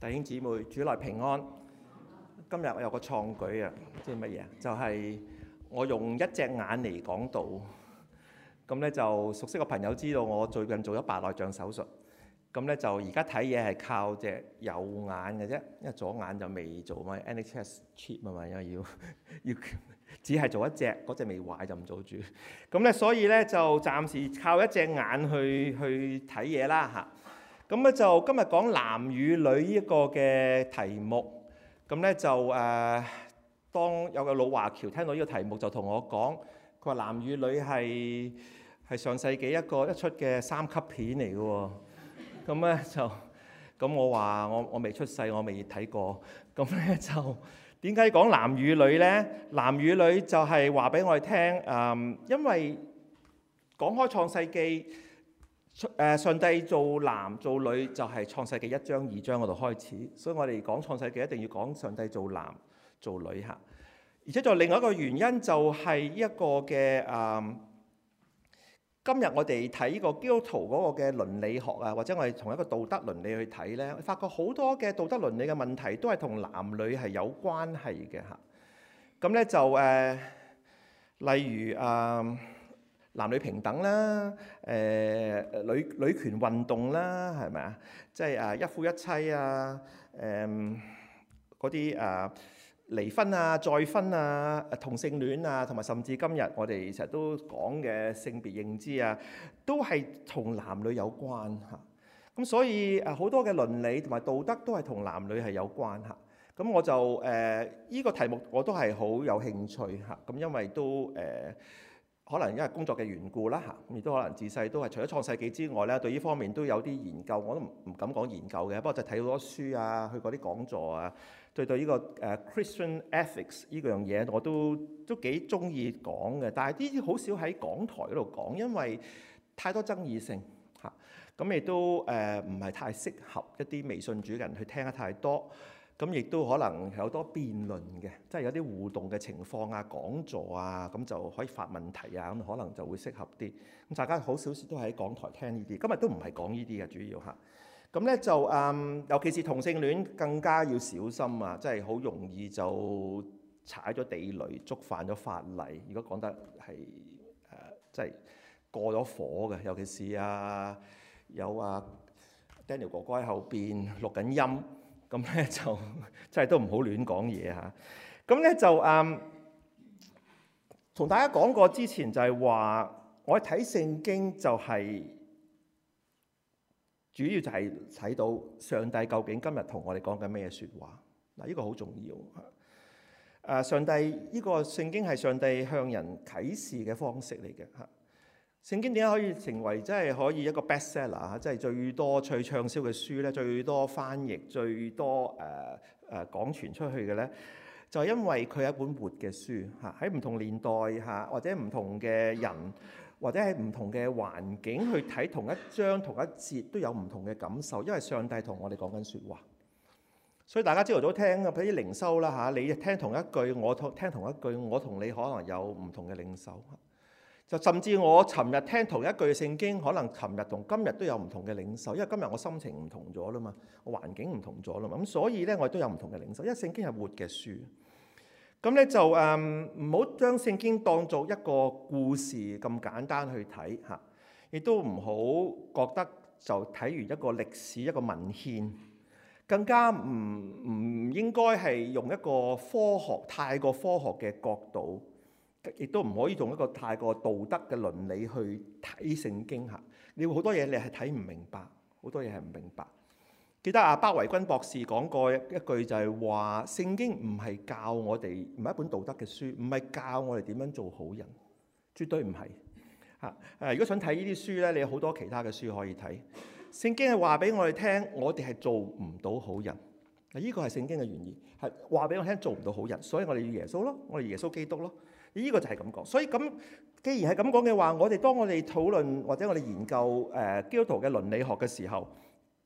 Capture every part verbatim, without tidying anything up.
弟兄姊妹，主內平安。今日我有個創舉啊，即係乜嘢啊？就係、是、我用一隻眼嚟講道。咁咧就熟悉嘅朋友知道我最近做咗白內障手術。咁咧就而家睇嘢係靠隻右眼嘅啫，因為左眼就未做嘛 N H S chip 啊嘛，因為要要只係做一隻，嗰隻未壞就唔做住。咁咧所以咧就暫時靠一隻眼去去睇嘢啦嚇。咁咧就今日講男與女呢一個嘅題目，咁咧就誒、呃，當有個老華僑聽到呢個題目就同我講，佢話男與女係係上世紀一個一出嘅三級片嚟嘅喎，咁咧就咁我話我我未出世，我未睇過，咁咧就點解講男與女咧？男與女就係話俾我哋聽，誒、嗯，因為講開創世記。誒上帝做男做女就係創世記一章二章嗰度開始，所以我哋講創世記一定要講上帝做男做女嚇。而且仲有另外一個原因就係一個嘅誒、嗯，今日我哋睇呢個基督徒嗰個嘅倫理學啊，或者我哋從一個道德倫理去睇咧，發覺好多嘅道德倫理嘅問題都係同男女係有關係嘅嚇。咁咧就誒、呃，例如誒。呃男女平等啦，誒、呃、女女權運動啦，係咪啊？即係誒一夫一妻啊，誒嗰啲誒離婚啊、再婚啊、同性戀啊，同埋甚至今日我哋成日都講嘅性別認知啊，都係同男女有關嚇。咁所以誒好多嘅倫理同埋道德都係同男女係有關嚇。咁我就誒依、呃呢個題目我都係好有興趣嚇。咁因為都誒。呃可能因為工作嘅緣故啦嚇，亦都可能自細都係除咗創世記之外咧，對呢方面都有啲研究。我都唔唔敢講研究嘅，不過就睇好多書啊，去過啲講座啊，對對呢個誒 Christian ethics 呢樣嘢我都都幾中意講嘅。但係呢啲好少喺講台嗰度講，因為太多爭議性嚇，咁亦都誒唔係太適合一啲未信主嘅人去聽得太多。咁亦都可能有多辯論嘅，即係有啲互動嘅情況啊、講座啊，咁就可以發問題啊，咁可能就會適合啲。咁大家好少都喺講台聽呢啲，今日都唔係講呢啲嘅主要嚇。咁咧就誒、嗯，尤其是同性戀更加要小心啊，即係好容易就踩咗地雷，觸犯咗法例。如果講得係誒，即係過咗火嘅，尤其是啊有啊 Daniel 哥哥喺後邊錄緊音。咁咧就真係都唔好亂講嘢嚇。咁咧就誒，同、嗯、大家講過之前就係話，我睇聖經就係、是、主要就係睇到上帝究竟今日同我哋講緊咩説話。嗱，呢個好重要嚇。誒，上帝呢、這個聖經係上帝向人啟示嘅方式嚟嘅嚇。聖經點解可以成為即係可以一個 bestseller 啊？即係最多最暢銷嘅書咧，最多翻譯、最多誒誒講傳出去嘅咧，就係因為佢係一本活嘅書嚇。喺唔同年代嚇，或者唔同嘅人，或者喺唔同嘅環境去睇同一章同一節，都有唔同嘅感受。因為上帝同我哋講緊説話，所以大家朝頭早聽啊，譬如靈修啦嚇，你聽同一句，我聽同一句，我同你可能有唔同嘅領受。就甚至我尋日聽同一句聖經，可能尋日同今日都有唔同嘅領受，因為今日我心情唔同咗啦嘛，我環境唔同咗啦嘛，咁所以咧我都有唔同嘅領受，因為聖經係活嘅書。咁咧就誒唔好將聖經當做一個故事咁簡單去睇嚇，亦都唔好覺得就睇完一個歷史一個文獻，更加唔唔應該係用一個科學太過科學嘅角度。亦都唔可以用一個太過道德嘅倫理去睇聖經嚇，你會好多嘢你係睇唔明白，好多嘢係唔明白。記得阿鮑維均博士講過一句就係話：聖經唔係教我哋，唔係一本道德嘅書，唔係教我哋點樣做好人，絕對唔係嚇。誒，如果想睇呢啲書咧，你有好多其他嘅書可以睇。聖經係話俾我哋聽，我哋係做唔到好人。嗱，呢個係聖經嘅原意，係話俾我聽做唔到好人，所以我哋要耶穌咯，我哋耶穌基督咯。呢個就係咁講，所以咁既然係咁講嘅話，我哋當我哋討論或者我哋研究誒基督徒嘅倫理學嘅時候，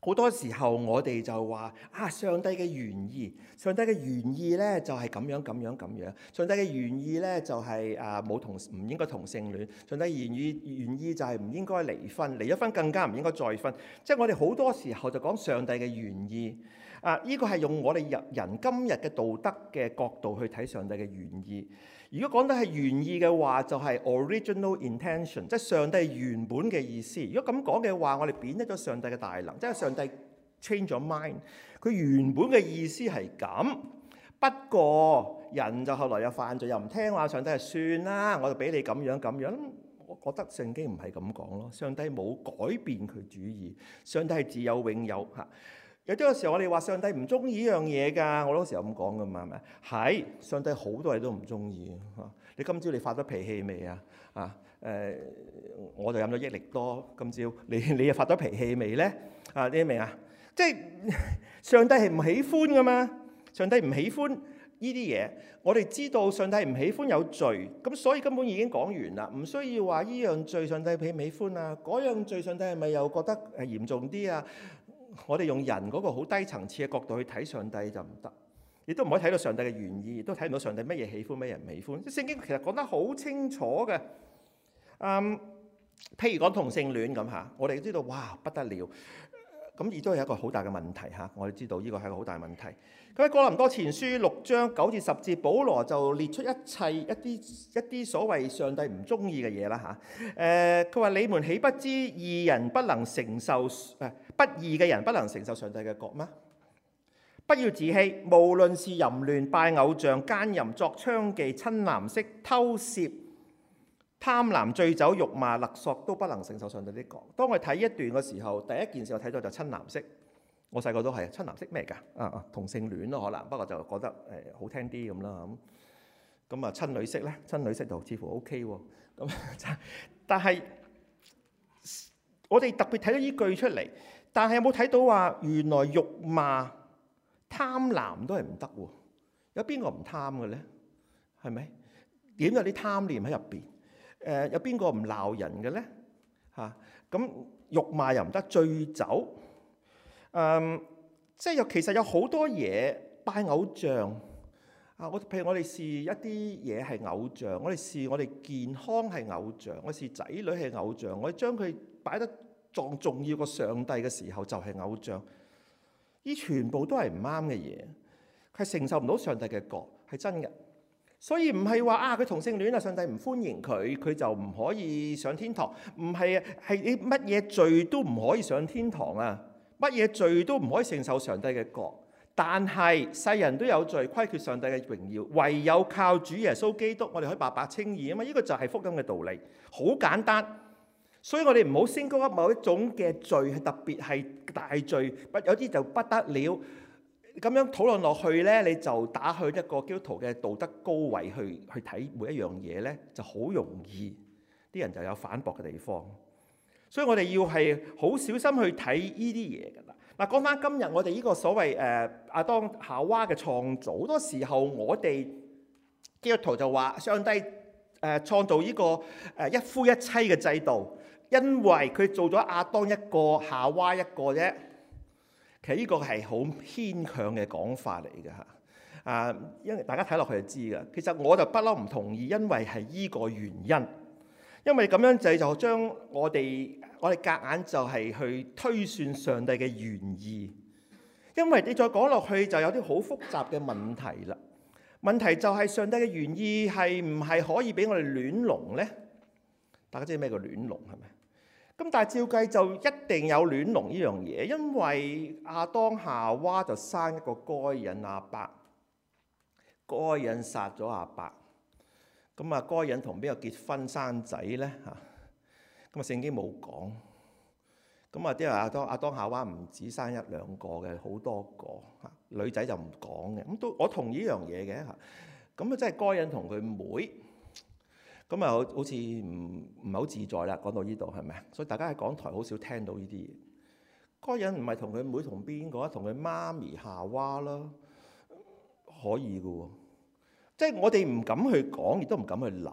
好多時候我哋就話啊，上帝嘅原意，上帝嘅原意咧就係咁樣咁樣咁樣。上帝嘅原意咧就係啊冇同唔應該同性戀。上帝原意原意就係唔應該離婚，離咗婚更加唔應該再婚。即係我哋好多時候就講上帝嘅原意啊，呢個係用我哋人人今日嘅道德嘅角度去睇上帝嘅原意。如果講得係原意嘅話，就係 original intention， 即係上帝原本嘅意思。如果咁講嘅話，我哋貶低咗上帝嘅大能，即係上帝 change 咗 mind， 佢原本嘅意思係咁。不過人就後來又犯罪，又唔聽話，上帝係算啦，我就俾你咁樣咁樣。我覺得聖經唔係咁講咯，上帝冇改變佢主意，上帝係自有永有嚇。有啲嘅時候，我哋話上帝唔中意呢樣嘢㗎，我嗰時候咁講㗎嘛，係咪？係上帝好多嘢都唔中意嚇。你今朝你發咗脾氣未啊？啊誒，我就飲咗益力多。今朝你你又發咗脾氣未咧？啊，你明啊？即係上帝係唔喜歡㗎嘛？上帝唔喜歡呢啲嘢。我哋知道上帝唔喜歡有罪，咁所以根本已經講完啦，唔需要話呢樣罪上帝喜唔喜歡啊？嗰樣罪上帝係咪又覺得係嚴重啲啊？我哋用人嗰個好低層次嘅角度去睇上帝就唔得，亦都唔可以睇到上帝嘅原意，亦都睇唔到上帝乜嘢喜歡乜嘢唔喜歡。即聖經其實講得好清楚嘅。嗯，譬如講同性戀咁嚇，我哋知道哇不得了，咁亦都係一個好大嘅問題嚇。我哋知道呢個係一個好大問題。咁喺哥林多前書六章九至十節，保羅就列出一切一啲一啲所謂上帝唔中意嘅嘢啦嚇。誒，佢話你們豈不知義人不能承受誒？不義嘅人不能承受上帝嘅國嗎？不要自欺，無論是淫亂、拜偶像、奸淫、作娼妓、親男色、偷竊、貪婪、醉酒、辱罵、勒索，都不能承受上帝的國。當我睇一段嘅時候，第一件事我睇到就親男色。我細個都係親男色咩㗎？啊啊，同性戀咯可能，不過就覺得誒、呃、好聽啲咁啦咁。咁啊親女色咧，親女色就似乎 OK 喎。咁但係我哋特別睇到呢句出嚟。但係有冇睇到話原來辱罵、貪婪都係唔得喎？有邊個唔貪嘅咧？係咪？點有啲貪念喺入邊？誒、呃，有邊個唔鬧人嘅咧？嚇、啊，咁辱罵又唔得，醉酒，嗯，即係有其實有好多嘢拜偶像啊！我譬如我哋視一啲嘢係偶像，我哋視我哋健康係偶像，我視仔女係偶像，我哋將佢擺得仲重要過上帝嘅時候就係偶像，呢全部都係唔啱嘅嘢，佢係承受唔到上帝嘅國，係真嘅。所以唔係話啊佢同性戀啊，上帝唔歡迎佢，佢就唔可以上天堂。唔係啊，係你乜嘢罪都唔可以上天堂啊，乜嘢罪都唔可以承受上帝嘅國。但係世人都有罪，虧缺上帝嘅榮耀，唯有靠主耶穌基督，我哋可以白白稱義啊嘛。呢個就係福音嘅道理，好簡單。所以我哋唔好升高一某一種嘅罪，係特別係大罪，不有啲就不得了。咁樣討論落去咧，你就打去一個基督徒嘅道德高位去去睇每一樣嘢咧，就好容易啲人就有反駁嘅地方。所以我哋要係好小心去睇呢啲嘢㗎啦。嗱，講翻今日我哋呢個所謂誒亞當夏娃嘅創造，好多時候我哋基督徒就話上帝誒創造呢個誒一夫一妻嘅制度。因為佢做咗亞當一個，夏娃一個啫。其實呢個係好牽強嘅講法嚟嘅嚇。啊，因為大家睇落去就知㗎。其實我就不嬲唔同意，因為係依個原因。因為咁樣就就將我哋我哋夾硬就係去推算上帝嘅原意。因為你再講落去就有啲好複雜嘅問題啦。問題就係上帝嘅原意係唔係可以俾我哋亂倫咧？大家知咩叫亂倫係咪？咁但係照計就一定有亂倫呢樣嘢，因為亞當夏娃就生一個該隱亞伯，該隱殺咗亞伯，咁啊該隱同邊個結婚生仔咧嚇？咁啊聖經冇講，咁啊啲人亞當亞當夏娃唔止生一兩個嘅，好多個嚇，女仔就唔講嘅。咁都我同意呢樣嘢嘅嚇，咁啊真係該隱同佢妹。咁啊，好似唔唔係好自在啦。講到呢度係咪？所以大家喺講台好少聽到呢啲嘢。該隱唔係同佢妹同邊個？同佢媽咪夏娃啦，可以嘅喎。即係我哋唔敢去講，亦都唔敢去諗。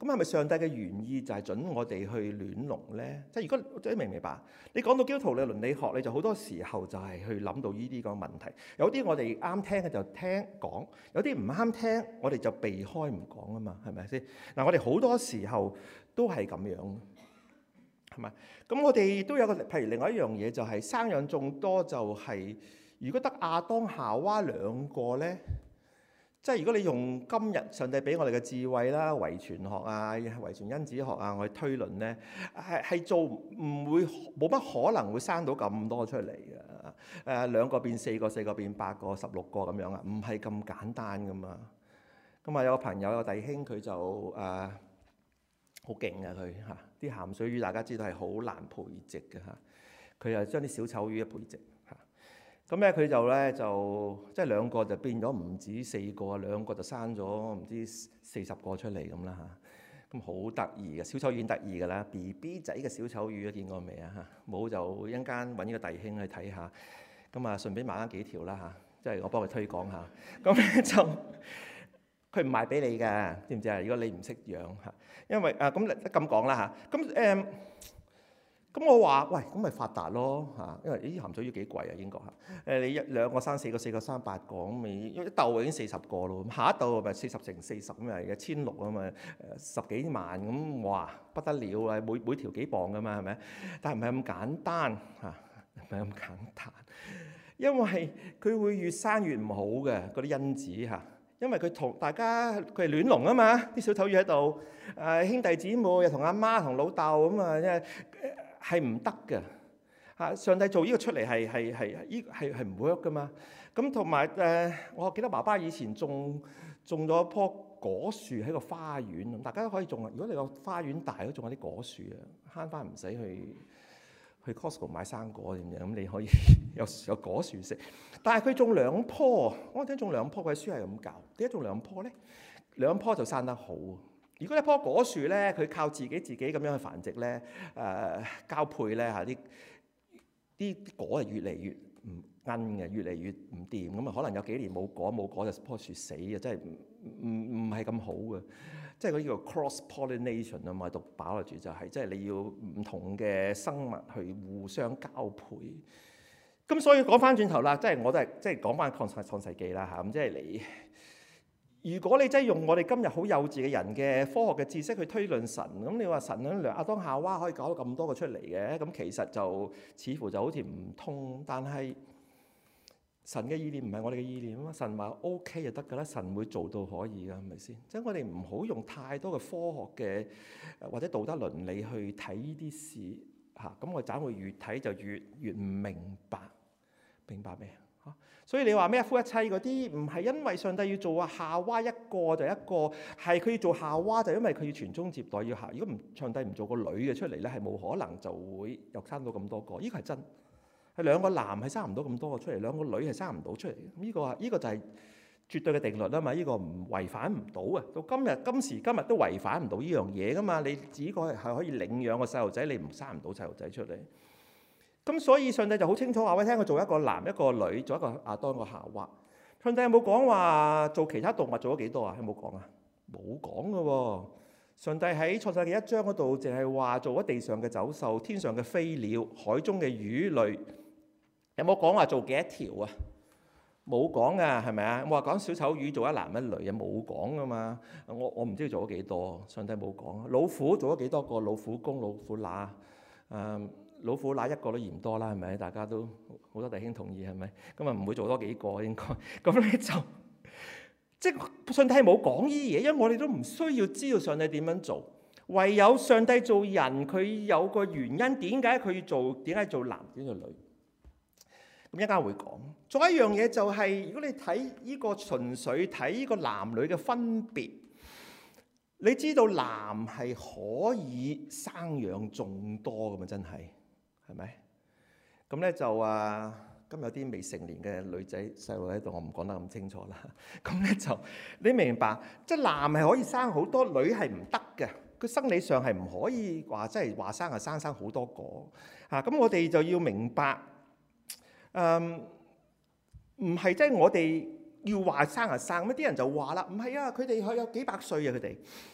咁係咪上帝嘅原意就係準我哋去亂倫咧？即係如果即係明唔明白？你講到基督徒嘅倫理學，你就好多時候就係去諗到呢啲個問題。有啲我哋啱聽嘅就聽講，有啲唔啱聽，我哋就避開唔講啊嘛，係咪先？嗱，我哋好多時候都係咁樣，係咪？咁我哋都有個，譬如另外一樣嘢就係生養眾多，就係如果得亞當夏娃兩個咧。即係如果你用今日上帝俾我哋嘅智慧啦、遺傳學啊、遺傳因子學啊，我去推論咧，係係做唔會冇乜可能會生到咁多出嚟嘅。誒、呃、兩個變四個，四個變八個、十六個咁樣啊，唔係咁簡單噶嘛。咁啊有個朋友有個弟兄佢就誒好勁啊，佢嚇啲鹹水魚大家知道係好難培植嘅嚇，佢又將啲小丑魚培植。咁咧佢就咧就即係兩個就變咗唔止四個，兩個就生咗唔知四十個出嚟咁啦嚇。咁好得意嘅，小丑魚得意㗎啦 ，B B 仔嘅小丑魚都見過未啊嚇？冇就一陣間揾呢個弟兄去睇下。咁啊順便買翻幾條啦嚇，即係我幫佢推廣下。咁咧就佢唔賣俾你㗎，知唔知啊？如果你唔識養嚇，因為啊咁咁講啦嚇。咁誒。咁我話喂，咁咪發達咯嚇，因為呢啲鹹水魚幾貴啊，英國嚇。誒你一兩個生四個，四個生八個，咁咪一竇已經四十個咯。咁下一竇咪四十乘四十咁咪一千六啊嘛，誒十幾萬咁，哇不得了啊！每每條幾磅噶嘛，係咪？但係唔係咁簡單嚇，唔係咁簡單，因為佢會越生越唔好嘅嗰啲因子嚇，因為佢同大家佢係亂倫啊嘛，啲小丑魚喺度誒兄弟姊妹又同阿媽同老豆咁啊，即係。係唔得嘅嚇！上帝做呢個出嚟係係係依係係唔 work 噶嘛。咁同埋誒，我記得爸爸以前種種咗棵果樹喺個花園，大家都可以種啊。如果你個花園大，都種下啲果樹啊，慳翻唔使去去 Costco 買生果點樣，咁你可以有有果樹食。但係佢種兩棵，我聽種兩棵，佢書係咁教。點解種兩棵咧？兩棵就生得好。如果一棵果樹咧，佢靠自己自己咁樣去繁殖咧，誒、呃、交配咧嚇，啲啲果係越嚟越唔奀嘅，越嚟越唔掂，咁啊可能有幾年冇果冇果就棵樹死嘅，真係唔唔唔係咁好嘅。即係嗰啲叫 cross pollination 啊嘛，讀飽啦住就係、是，即係你要唔同嘅生物去互相交配。咁所以講翻轉頭啦，即係我都係即係講翻創世創世記啦嚇，咁即係你。如果你真係用我哋今日好幼稚嘅人嘅科學嘅知識去推論神，咁你話神喺亞當夏娃可以搞到咁多個出嚟嘅，咁其實就似乎就好似唔通。但係神嘅意念唔係我哋嘅意念啊嘛，神話 OK 就得㗎啦，神會做到可以㗎，係咪先？即係我哋唔好用太多嘅科學嘅或者道德倫理去睇呢啲事嚇，咁我哋盞會越睇就越越唔明白，明白未啊？所以你話咩一夫一妻嗰啲，唔係因為上帝要做啊夏娃一個就一個，係佢要做夏娃就因為佢要傳宗接代要夏。如果唔上帝唔做個女嘅出嚟咧，係冇可能就會又生到咁多個。呢個係真，係兩個男係生唔到咁多個出嚟，兩個女係生唔到出嚟。呢個啊，呢個就係絕對嘅定律啊嘛。呢個唔違反唔到啊。到今日今時今日都違反唔到呢樣嘢噶嘛。你只個係可以領養個細路仔，你唔生唔到細路仔出嚟。咁所以上帝就好清楚話俾你聽，佢做一個男一個女，做一個亞當一個夏娃。上帝有冇講話做其他動物做咗幾多啊？有冇講啊？冇講噶喎。上帝喺創世記一章嗰度，淨係話做咗地上嘅走獸、天上嘅飛鳥、海中嘅魚類。有冇講話做幾多條啊？冇講噶，係咪啊？我話講小丑魚做一男一女啊，冇講噶嘛。我我唔知佢做咗幾多，上帝冇講。老虎做咗幾多個？老虎公、老虎乸，誒、嗯。老虎乸一個都嫌多啦，係咪？大家都好多弟兄同意係咪？咁啊唔會做多幾個應該。咁咧就即係上帝冇講呢啲嘢，因為我哋都唔需要知道上帝點樣做。唯有上帝做人，佢有個原因，點解佢要做？點解做男？點解做女？咁一陣間會講。仲有一樣嘢就係、是，如果你睇呢個純粹睇呢個男女嘅分別。你知道男係可以生養眾多㗎嘛？真係係咪？咁咧就啊，今日有啲未成年嘅女仔細路喺度，我唔講得咁清楚啦。咁咧就你明白，即係男係可以生好多，女係唔得嘅。佢生理上係唔可以話即係話生啊生生好多個嚇。咁我哋就要明白，誒唔係即係我哋要話生啊生，咁啲人就話啦，唔係啊，佢哋佢有幾百歲啊，佢哋。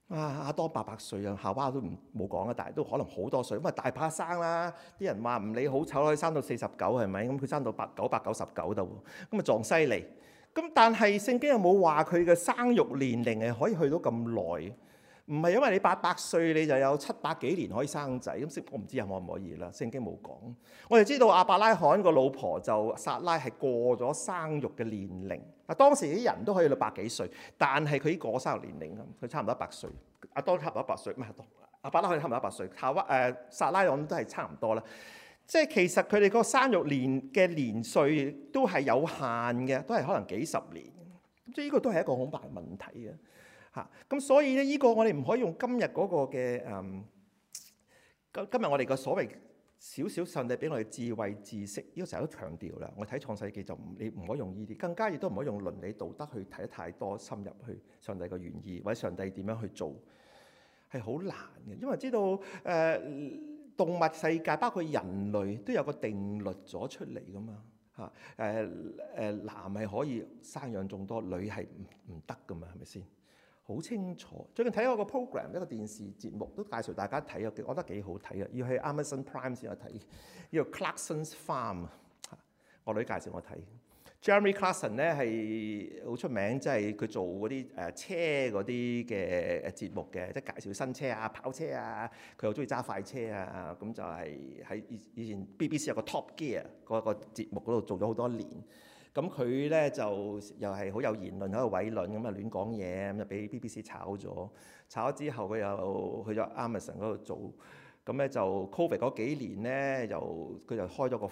啊，亞當八百歲啊，夏娃都唔冇講啊，但係都可能好多歲，咁啊大把生啦。啲人話唔理好醜可以生到四十九係咪？咁佢生到八九百九十九度，咁啊撞犀利。咁但係聖經有冇話佢嘅生育年齡係可以去到咁耐？唔係因為你八百歲你就有七百幾年可以生仔，咁我唔知可唔可以啦。聖經冇講。我哋知道亞伯拉罕個老婆就撒拉係過咗生育嘅年齡。啊，當時啲人都可以到百幾歲，但係佢已經過生育年齡啦，佢差唔多一百歲。阿當差唔多一百歲，唔係亞伯拉罕差唔多一百歲，夏娃誒撒拉我諗都係差唔多啦。即係其實佢哋個生育年嘅年歲都係有限嘅，都係可能幾十年。咁即係呢個都係一個好大問題嘅。嚇！咁所以咧，呢個我哋唔可以用今日嗰個嘅誒，今今日我哋個所謂少少上帝俾我哋智慧知識，呢個成日都強調啦。我睇創世記就唔，你唔可以用呢啲，更加亦都唔可以用倫理道德去睇得太多深入去上帝嘅原意或者上帝點樣去做，係好難嘅。因為知道誒、呃、動物世界包括人類都有個定律咗出嚟噶嘛。嚇誒誒男係可以生養眾多，女係唔唔得噶嘛，係咪先？好清楚。最近睇過個 program， 一個電視節目都介紹大家睇啊，我覺得幾好睇啊。要去 Amazon Prime 先有睇。呢個 Clarkson's Farm， 我女介紹我睇。Jeremy Clarkson 咧係好出名，即係佢做嗰啲誒車嗰啲嘅節目嘅，即係介紹新車啊、跑車啊。佢又中意揸快車啊，咁就係喺以以前 B B C 有個 Top Gear 嗰個節目嗰度做咗好多年。咁佢咧就又係好有言論喺度偉論咁啊，亂講嘢咁就俾 B B C 炒咗。炒咗之後佢又去咗 Amazon 嗰度做。咁咧就 Covid 嗰幾年咧，又佢就開咗個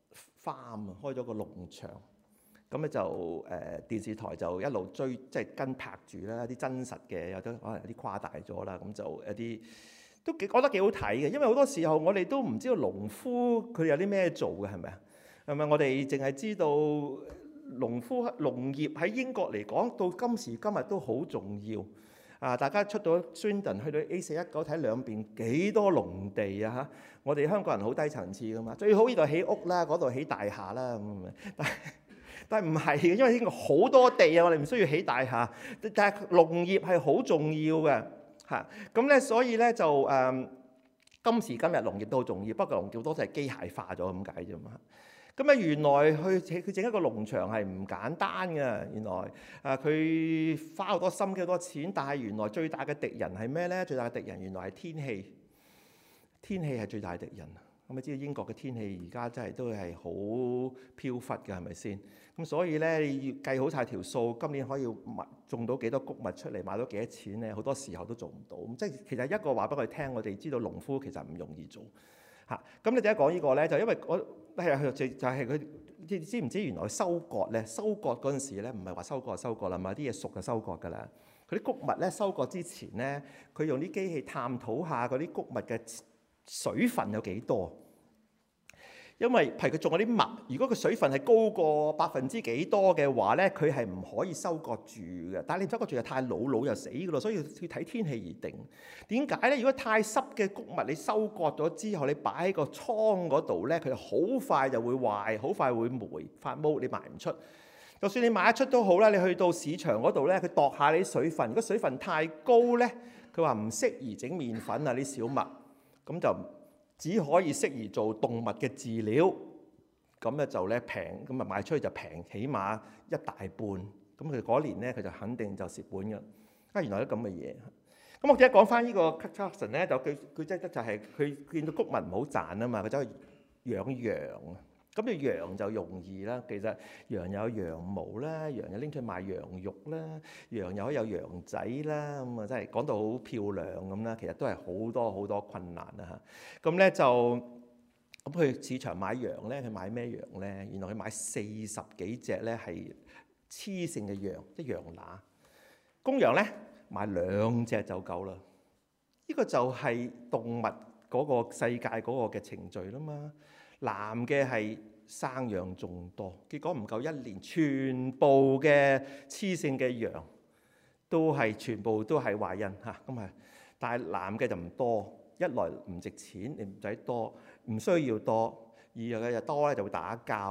farm， 開咗個農場。咁咧就誒、呃、電視台就一路追，即係跟拍住啦，啲真實嘅有啲可能有啲誇大咗啦。咁就有啲都幾覺得幾好睇嘅，因為好多時候我哋都唔知道農夫佢有啲咩做嘅，係咪啊？係咪我哋淨係知道農夫農業喺英國嚟講到今時今日都好重要啊！大家出到 Swindon 去到 A 四一九睇兩邊幾多農地啊嚇！我哋香港人好低層次噶嘛，最好呢度起屋啦，嗰度起大廈啦咁。但係但係唔係嘅，因為英國好多地啊，我哋唔需要起大廈。但係農業係好重要嘅嚇。咁咧，所以咧就誒、嗯、今時今日農業都好重要，不過農業多數係機械化咗咁解啫嘛。咁啊，原來去佢整一個農場係唔簡單嘅。原來啊，佢花好多心機、好多錢，但係原來最大嘅敵人係咩咧？最大嘅敵人原來係天氣。天氣係最大嘅敵人。咁你知道英國嘅天氣而家真係都係好飄忽嘅，係咪先？咁所以咧，你要計好晒條數，今年可以種到幾多穀物出嚟，買到幾多錢咧？好多時候都做唔到。咁即係其實一個話俾我哋聽，我哋知道農夫其實唔容易做嚇。咁你點解講呢個咧？就因為我係啊，就就係佢知知唔知原來收割咧？收割嗰陣時咧，唔係話收割就收割啦，嘛啲嘢熟就收割㗎啦。佢啲穀物咧收割之前咧，佢用啲機器探討下嗰啲穀物嘅水分有幾多。因為譬如佢種嗰啲麥，如果個水分係高過百分之幾多嘅話咧，佢係唔可以收割住嘅。但係你收割住就太老，老就死㗎咯，所以要睇天氣而定。點解咧？如果太濕嘅穀物，你收割咗之後，你擺喺個倉嗰度咧，佢就好快就會壞，好快會霉發毛，你賣唔出。就算你賣得出都好啦，你去到市場嗰度咧，佢度下你水分，如果水分太高咧，佢話唔適宜整麵粉啊啲小麥，咁就只可以適宜做動物嘅飼料，咁咧就咧平，咁啊賣出去就平，起碼一大半。咁佢嗰年咧，佢就肯定就蝕本㗎。啊，原來都咁嘅嘢。咁我而家講翻呢個 Clarkson 咧，就佢佢即係就係佢見到穀物唔好賺啊嘛，佢走去養羊。咁你羊就容易啦，其實羊有羊毛啦，羊又拎出去賣羊肉啦，羊又可以有羊仔啦，咁啊真係講到好漂亮咁啦。其實都係好多好多困難啊嚇。咁咧就咁去市場買羊咧，佢買咩羊咧？原來佢買四十幾隻咧係雌性嘅羊，即係羊乸。公羊咧買兩隻就夠啦。呢個就係動物嗰個世界嗰個嘅程序啦嘛。男嘅係生養眾多，結果唔夠一年，全部嘅雌性嘅羊都係全部都係懷孕嚇，咁啊！但係男嘅就唔多，一來唔值錢，你唔使多，唔需要多；二來嘅就多咧就會打交啊！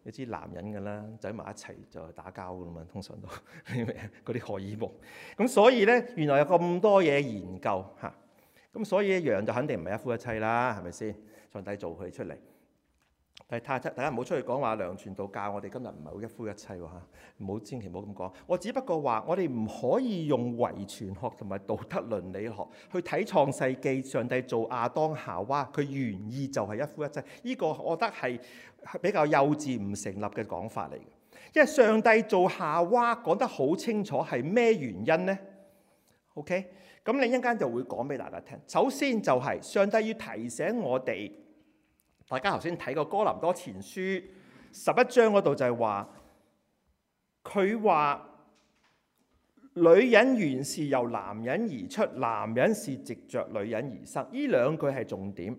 你知男人㗎啦，走埋一齊就打交㗎啦嘛，通常都嗰啲荷爾蒙。咁所以咧，原來有咁多嘢研究嚇。咁所以羊就肯定唔係一夫一妻啦，係咪先？上帝做佢出嚟。但係太太，大家唔好出去講話梁傳道教我哋今日唔係好一夫一妻喎嚇，唔好千祈唔好咁講。我只不過話我哋唔可以用遺傳學同埋道德倫理學去睇創世記，上帝做亞當夏娃，佢原意就係一夫一妻。呢個我覺得係比較幼稚唔成立嘅講法嚟嘅。因為上帝做夏娃講得好清楚係咩原因呢？ OK， 咁你一陣間就會講俾大家聽。首先就係上帝要提醒我哋。大家頭先睇過哥林多前書十一章嗰度就係話，佢話女人原是由男人而出，男人是藉着女人而生。呢兩句係重點。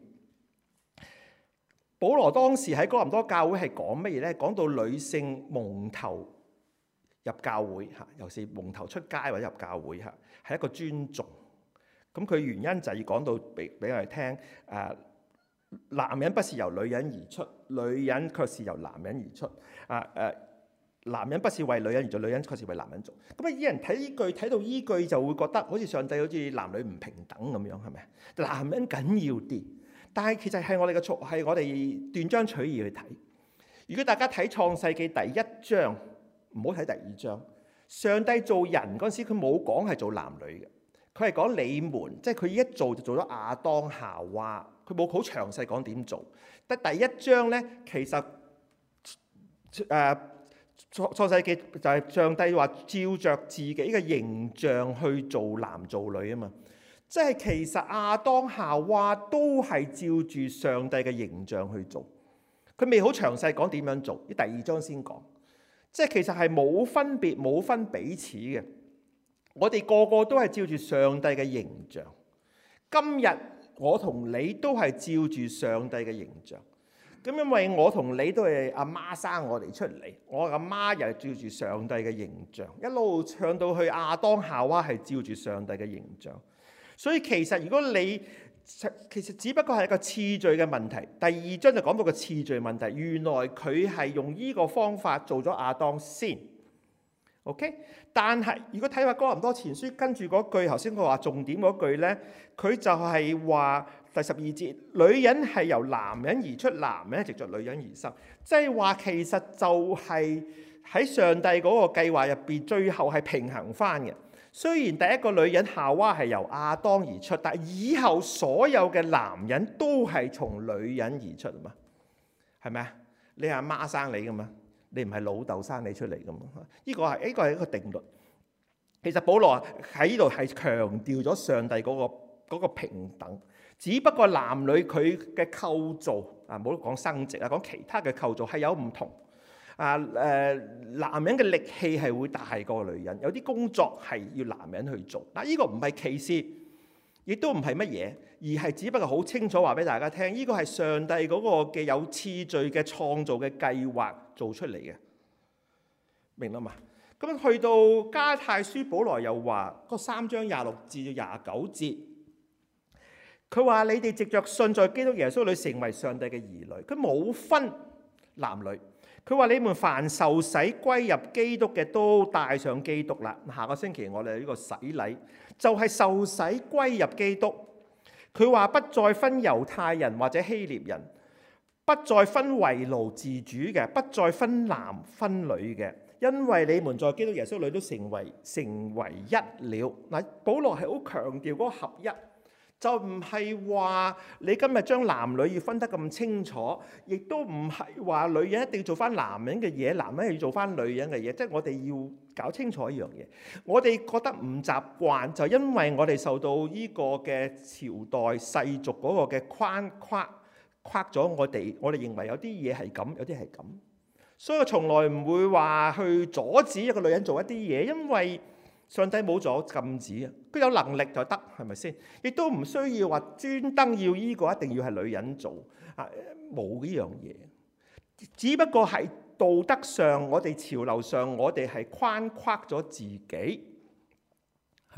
保羅當時喺哥林多教會係講乜嘢咧？講到女性蒙頭入教會嚇，尤其是蒙頭出街或者入教會嚇，係一個尊重。咁佢原因就係要講到俾俾我哋聽誒。男人不是由女人而出，女人卻是由男人而出。啊誒，男人不是為女人而做，女人卻是為男人做。咁啊，啲人睇呢句睇到依句就會覺得好似上帝好似男女唔平等咁樣，係咪？男人緊要啲，但係其實係我哋嘅錯，係我哋斷章取義去睇。如果大家睇創世記第一章，唔好睇第二章。上帝做人嗰陣時，佢冇講係做男女嘅，佢係講你們，即係佢一做就做咗亞當夏娃。佢冇好詳細講點做，但第一章咧，其實誒創創世記就係上帝話照着自己嘅形象去做男做女啊嘛，即係其實亞當夏娃都係照住上帝嘅形象去做，佢未好詳細講點樣做，呢第二章先講，即係其實係冇分別冇分彼此嘅，我哋個個都係照住上帝嘅形象，今日。我同你都係照住上帝嘅形象，咁因為我同你都係阿媽生我哋出嚟，我阿媽又係照住上帝嘅形象，一路唱到去亞當夏娃係照住上帝嘅形象，所以其實如果你其實只不過係一個次序嘅問題，第二章就講到個次序問題，原來佢係用呢個方法做咗亞當先。OK， 但係如果睇下哥林多前書跟住嗰句，頭先我話重點嗰句呢，佢就係話第十二節，女人係由男人而出，男人係藉着女人而生，即係話其實就係喺上帝嗰個計劃入邊，最後係平衡翻嘅。雖然第一個女人夏娃係由亞當而出，但係以後所有嘅男人都係從女人而出啊嘛，係咪啊？你阿媽生你噶嘛？你唔係老豆生你出嚟噶嘛？呢個係呢個係一個定律。其實保羅喺呢度係強調咗上帝嗰個嗰個平等，只不過男女佢嘅構造啊，唔好講生殖啊，講其他嘅構造係有唔同啊。誒，男人嘅力氣係會大過女人，有啲工作係要男人去做。嗱，呢個唔係歧視，亦都唔係乜嘢，而係只不過好清楚話俾大家聽，呢個係上帝嗰個嘅有次序嘅創造嘅計劃做出嚟嘅，明啦嘛？咁去到加太書，保羅又話嗰三章廿六至廿九節，佢話你哋藉着信在基督耶穌裏成為上帝嘅兒女，佢冇分男女。佢話你們凡受洗歸入基督嘅都帶上基督啦。下個星期我哋呢個洗禮就係受洗歸入基督。佢話不再分猶太人或者希臘人，不再分為奴自主嘅，不再分男分女嘅，因為你們在基督耶穌裏都成為成為一了。嗱，保羅係好強調嗰個合一。就唔係話你今日將男女要分得咁清楚，亦都唔係話女人一定要做翻男人嘅嘢，男人要做翻女人嘅嘢。即係我哋要搞清楚一樣嘢。我哋覺得唔習慣，就因為我哋受到呢個嘅朝代世俗嗰個嘅框框框咗我哋，我哋認為有啲嘢係咁，有啲係咁，所以我從來唔會話去阻止一個女人做一啲嘢，因為上帝冇咗禁止啊，佢有能力就得，係咪先？亦都唔需要話專登要依個一定要係女人做啊，冇呢樣嘢。只不過係道德上，我哋潮流上，我哋係框框咗自己，係咪啊？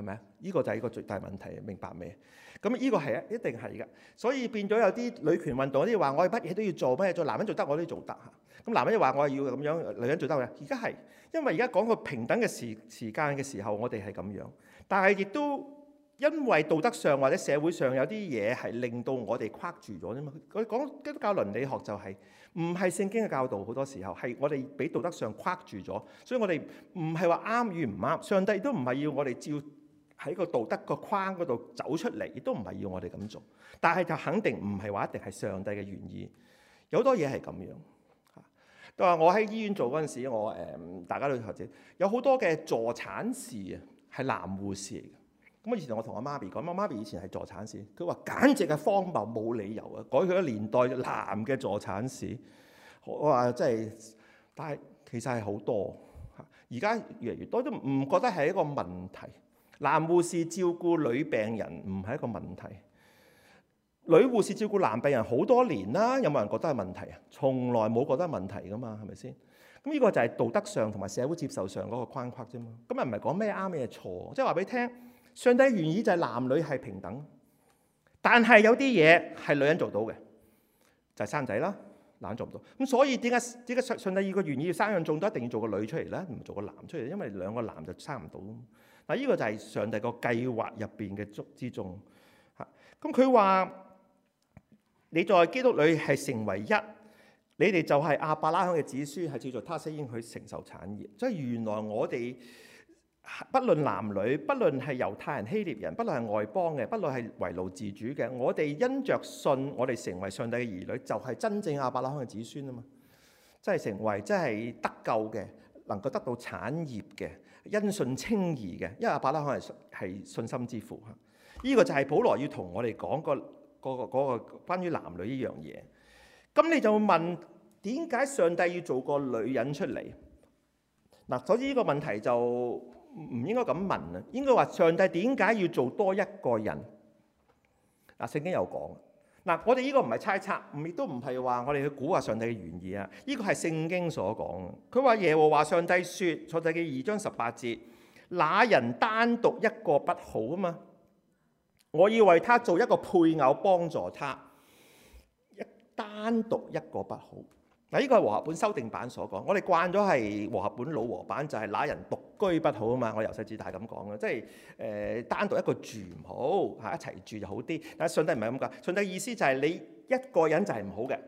呢個就係一個最大問題，明白未？咁呢個係一一定係嘅，所以變咗有啲女權運動啲話，我哋乜嘢都要做，乜嘢做男人做得，我都要做得嚇。咁男人又話我係要咁樣，女人做得嘅。而家係因為而家講個平等嘅時時間嘅時候，我哋係咁樣，但係亦都因為道德上或者社會上有啲嘢係令到我哋框住咗啫嘛。佢講基督教倫理學就係唔係聖經嘅教導，好多時候係我哋俾道德上框住咗，所以我哋唔係話啱與唔啱。上帝都唔係要我哋照喺個道德個框嗰度走出嚟，亦都唔係要我哋咁做。但係就肯定唔係話一定係上帝嘅原意，有好多嘢係咁樣。都話我喺醫院做嗰陣時，我誒大家都學者有好多嘅助產士啊，係男護士嚟嘅。咁我以前我同我媽咪講，我媽咪以前係助產士，佢話簡直係荒謬，冇理由啊！改佢個年代男嘅助產士，我話真係，但係其實係好多嚇，而家越嚟越多都唔覺得係一個問題。男護士照顧女病人唔係一個問題。女護士照顧男病人好多年啦，有冇人覺得係問題啊？從來冇覺得係問題噶嘛，係咪先？咁呢個就係道德上同埋社會接受上嗰個框框啫嘛。咁又唔係講咩啱咩錯，即係話俾你聽，上帝原意就係男女係平等，但係有啲嘢係女人做到嘅，就係生仔啦，男人做唔到。咁所以點解點解上帝要個原意要生養眾多，一定要做個女出嚟咧，唔做個男出嚟？因為兩個男就生唔到。嗱，呢個就係上帝個計劃入邊嘅中之中嚇。咁佢話：你在基督裏係成為一，你哋就係亞伯拉罕嘅子孫，係照做他應許承受產業。所以原來我哋不論男女，不論係猶太人、希臘人，不論係外邦嘅，不論係為奴自主嘅，我哋因着信，我哋成為上帝嘅兒女，就係、是、真正亞伯拉罕嘅子孫啊嘛！即係成為，即係得救嘅，能夠得到產業嘅，因信稱義嘅，因為亞伯拉罕係係信心之父嚇。呢、這個就係保羅要同我哋講個。嗰個嗰個關於男女呢樣嘢，咁你就問點解上帝要做個女人出嚟？嗱，首先呢個問題就唔應該咁問啊，應該話上帝點解要做多一個人？嗱，聖經有講。嗱，我哋呢個唔係猜測，亦都唔係話我哋去估下上帝嘅原意啊。呢個係聖經所講。佢話耶和華上帝説，創世記二章十八節，那人單獨一個不好啊嘛。我要為他做一個配偶幫助他，一單獨一個不好。嗱，呢個係和合本修訂版所講。我哋慣咗係和合本老和版，就係、是、那人獨居不好啊嘛。我由細至大咁講嘅，即係誒、呃、單獨一個住唔好嚇，一齊住就好啲。但係上帝唔係咁講，上帝意思就係你一個人就係唔好嘅，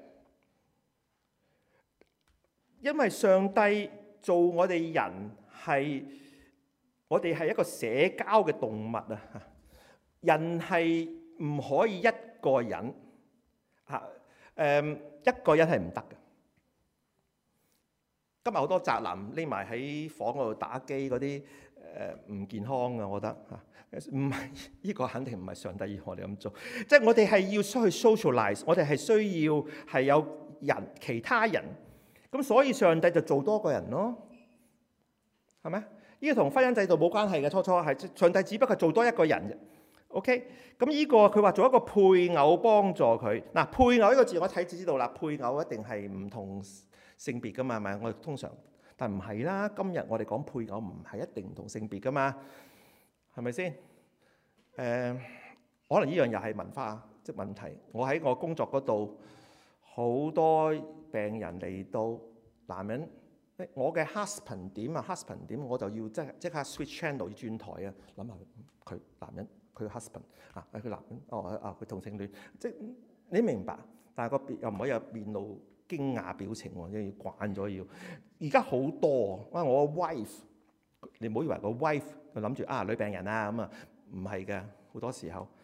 因為上帝做我哋人係我哋係一個社交嘅動物啊。人係唔可以一個人嚇，誒、嗯、一個人係唔得嘅。今日好多宅男匿埋喺房嗰度打機嗰啲，誒唔健康嘅，我覺得嚇。唔係呢個肯定唔係上帝要我哋咁做，即係我哋係要去 socialize，我哋係需要係有人其他人，咁所以上帝就做多個人咯，係咪？呢個同婚姻制度冇關係嘅，初初係上帝只不過做多一個人啫。OK，咁呢個佢話做一個配偶幫助佢。嗱，配偶呢個字我睇就知道啦，配偶一定係唔同性別噶嘛，係咪？我哋通常，但唔係啦。今日我哋講配偶唔係一定唔同性別噶嘛，係咪先？誒、呃，可能呢樣又係文化即係問題。我喺我工作嗰度，好多病人嚟到，男人，我嘅 husband 點啊 husband 點，我就要即即刻 switch channel 要轉台啊，諗下佢男人。佢 husband 啊，佢男人哦啊，佢同性戀，即係你明白，但係個別又唔可以有面露驚訝表情喎，因為要慣咗要。而家好多，哇！我個 wife，你唔好以為個 wife 佢諗住啊女病人啊咁啊，唔係嘅，好多時候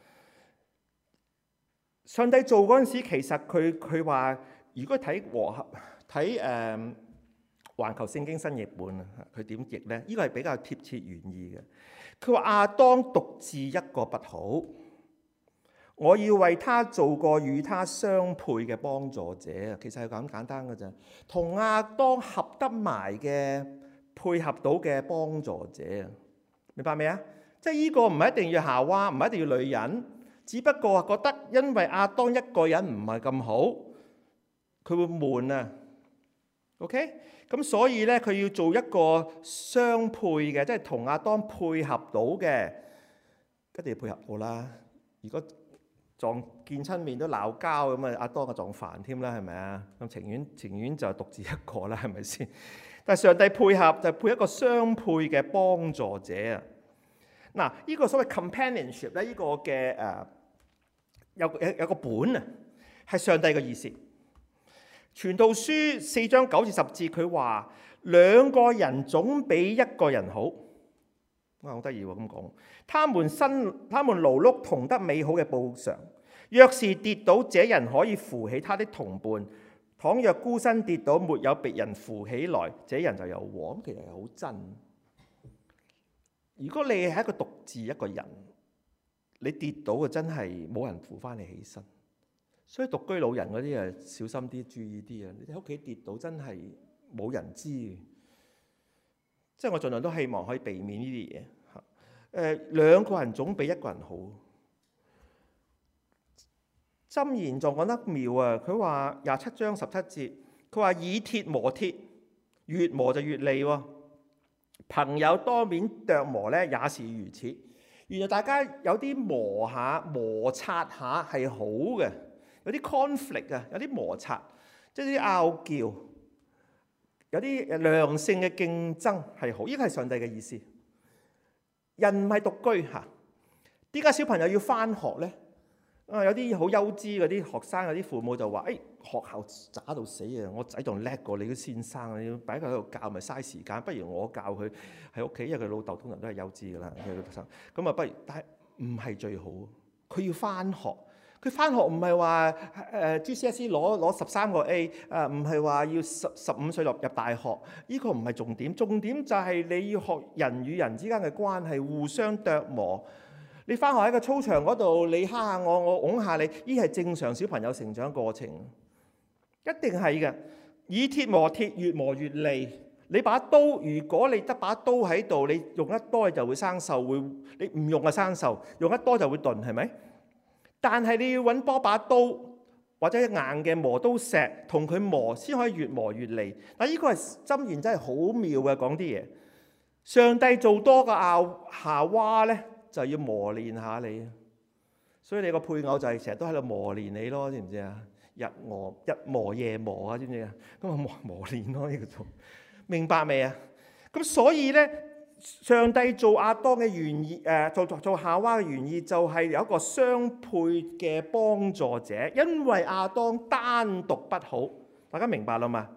上帝做嗰陣時，其實佢佢話，如果睇和合睇誒環球聖經新譯本啊，佢點譯咧？呢個係比較貼切原意嘅。佢話亞當獨自一個不好，我要為他做個與他相配嘅幫助者。其實係咁簡單嘅啫，同亞當合得埋嘅配合到嘅幫助者，明白未啊？即係呢個唔係一定要夏娃，唔係一定要女人，只不過覺得因為亞當一個人唔係咁好，佢會悶啊。OK？咁所以咧，佢要做一個相配嘅，即係同亞當配合到嘅一定要配合到啦。如果撞見親面都鬧交咁啊，亞當啊撞煩添啦，係咪啊？咁情願情願就獨自一個啦，係咪先？但係上帝配合就配一個相配嘅幫助者啊！嗱，呢個所謂 companionship 咧，呢個嘅誒有有有個本啊，係上帝嘅意思。傳道書四章九至十節，佢話兩個人總比一個人好。哇，好得意喎！咁講，他們辛他們勞碌同得美好嘅報償。若是跌倒，這人可以扶起他的同伴；倘若孤身跌倒，沒有別人扶起來，這人就有禍。其實係好真。如果你係一個獨自一個人，你跌倒嘅真係冇人扶翻你起身。所以獨居老人嗰啲啊，小心啲，注意啲啊！你喺屋企跌倒真係冇人知。即係我盡量都希望可以避免呢啲嘢嚇。誒，兩個人總比一個人好。箴言仲講得妙啊！佢話廿七章十七節，佢話以鐵磨鐵，越磨就越利喎。朋友當面琢磨咧，也是如此。原來大家有啲磨下摩擦下係好嘅，有啲 conflict 啊，有啲摩擦，即係啲拗撬。有啲良性嘅競爭係好，呢個係上帝嘅意思。人唔係獨居嚇，點解小朋友要返學咧？啊，有啲好優質嗰啲學生，有啲父母就話：誒、哎，學校渣到死啊！我仔仲叻過你啲先生，你要擺佢喺度教咪嘥時間，不如我教佢喺屋企，因為佢老豆通常都係優質噶啦，佢學生。咁啊，不如，但係唔係最好。佢要返學。佢返學唔係話誒 G C S E 攞攞十三個 A， 啊唔係話要十十五歲入入大學，呢個唔係重點。重點就係你要學人與人之間嘅關係，互相琢磨。你返學喺個操場嗰度，你蝦下我，我擁下你，呢係正常小朋友成長過程，一定係嘅。以鐵磨鐵，越磨越利。你把刀，如果你得把刀喺度，你用得多你就會生鏽，會你唔用就生鏽，用得多就會鈍，係咪？但係你要揾多把刀或者硬嘅磨刀石同佢磨，先可以越磨越利。嗱，呢個係箴言真係好妙嘅，講啲嘢。上帝做多個亞夏娃咧，就要磨練下你。所以你個配偶就係成日都喺度磨練你咯，知唔知啊？日磨日磨夜磨啊，知唔知啊？咁啊磨磨練咯，呢個做明白未啊？咁所以咧。上帝做亞當嘅原意，誒做做做夏娃嘅原意就係有一個相配嘅幫助者，因為亞當單獨不好，大家明白啦嘛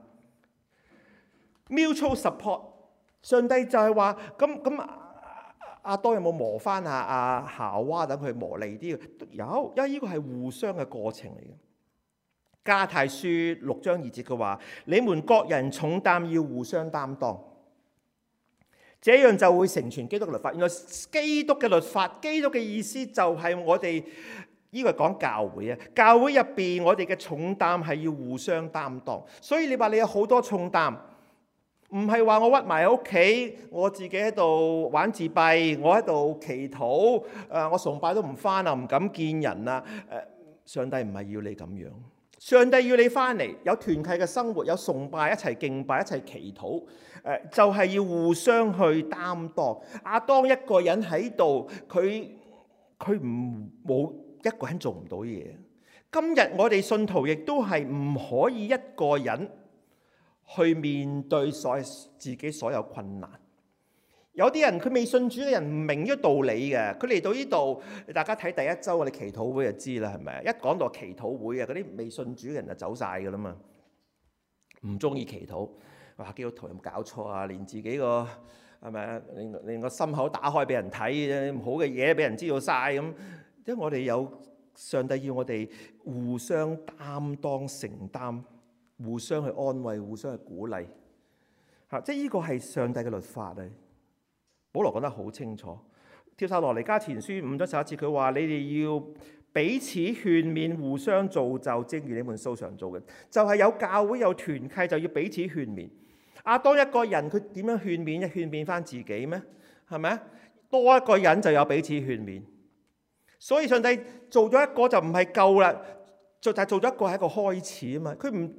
？Mutual support， 上帝就係話咁咁，亞當有冇磨翻下阿夏娃等佢磨利啲？有，因為呢個係互相嘅過程嚟嘅。加拉太書六章二節嘅話：你們各人重擔要互相擔當。這樣就會成全基督嘅律法。原來基督嘅律法，基督嘅意思就係我哋呢個講教會啊。教會入邊我哋嘅重擔係要互相擔當。所以你話你有好多重擔，唔係話我屈埋喺屋企，我自己喺度玩自閉，我喺度祈禱，誒我崇拜都唔返啊，唔敢見人啊。誒，上帝唔係要你咁樣。上帝要你翻嚟，有團契嘅生活，有崇拜，一齊敬拜，一齊祈禱，誒就係要互相去擔當。亞當一個人喺度，佢佢唔冇一個人做唔到嘢。今日我哋信徒亦都係唔可以一個人去面對所自己所有困難。有啲人佢未信主嘅人唔明呢個道理嘅，佢嚟到呢度，大家睇第一週我哋祈禱會就知啦，係咪？一講到祈禱會啊，嗰啲未信主嘅人就走晒㗎啦嘛，唔中意祈禱。哇！基督徒有冇搞錯啊？連自己個係咪啊？連連個心口打開俾人睇，唔好嘅嘢俾人知道晒咁。因為我哋有上帝要我哋互相擔當承擔，互相去安慰，互相去鼓勵。嚇！即係呢個係上帝嘅律法啊！保羅講得好清楚，帖撒羅尼迦前書五章十一節，佢話：你哋要彼此勸勉，互相造就，正如你們素常做嘅。就係、是、有教會有團契，就要彼此勸勉。亞當一個人，佢點樣勸勉？一勸勉翻自己咩？係咪啊？多一個人就有彼此勸勉。所以上帝做咗一個就唔係夠啦，就係做咗一個係一個開始啊嘛。佢唔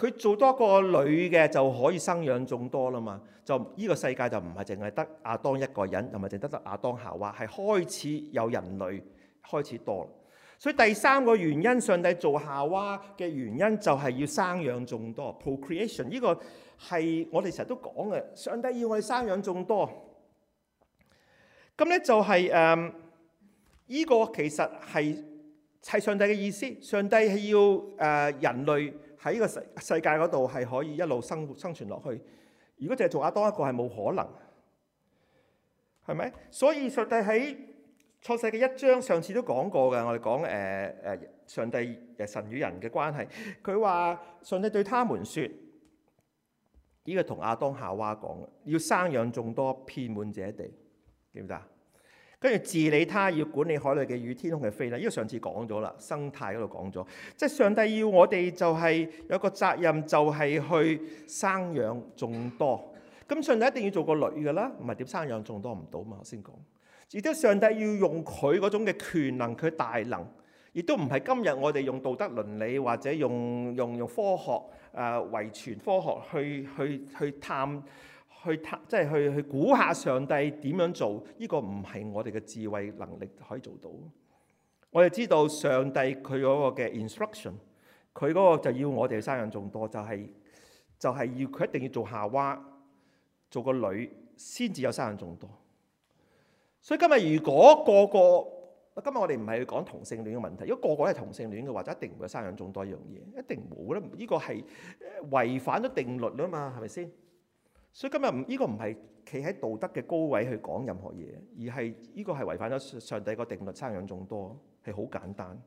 佢做多個女嘅就可以生養眾多啦嘛。就呢個世界就唔係淨係得亞當一個人，又唔係淨得得亞當夏娃，係開始有人類開始多。所以第三個原因，上帝做夏娃嘅原因就係要生養眾多 （procreation）。呢個係我哋成日都講嘅，上帝要我哋生養眾多。咁咧就係誒，呢個其實係係上帝嘅意思。上帝係要誒人類喺呢個世世界嗰度係可以一路生活生存落去。如果淨係做亞當一個係冇可能，係咪？所以上帝喺創世嘅一章，上次都講過嘅。我哋講誒誒上帝誒神與人嘅關係。佢話上帝對他們説：呢個同亞當夏娃講嘅，要生養眾多，遍滿這地，記唔記得啊？跟住治理他，要管理海裏嘅魚、天空嘅飛啦。呢個上次講咗啦，生態嗰度講咗，即係上帝要我哋就係有個責任，就係去生養眾多。咁上帝一定要做個女㗎啦，唔係點生養眾多唔到嘛？我先講。亦都上帝要用佢嗰種嘅權能，佢大能，亦都唔係今日我哋用道德倫理或者用用用科學誒、呃、遺傳科學去去去探去探，即係去去估下上帝點樣做。呢、這個唔係我哋嘅智慧能力可以做到。我哋知道上帝佢嗰個嘅 instruction， 佢嗰個就要我哋生養眾多，就係、是、就係、是、要佢一定要做夏娃，做個女先至有生養眾多。所以今日如果個個，今日我哋唔係去講同性戀嘅問題。如果個個都係同性戀嘅話，就一定唔會生養眾多一樣嘢，一定冇啦。呢個係違反咗定律啦嘛，係咪先？所以今日唔呢個唔係企喺道德嘅高位去講任何嘢，而係呢個係違反咗上帝個定律，生養眾多係好簡單。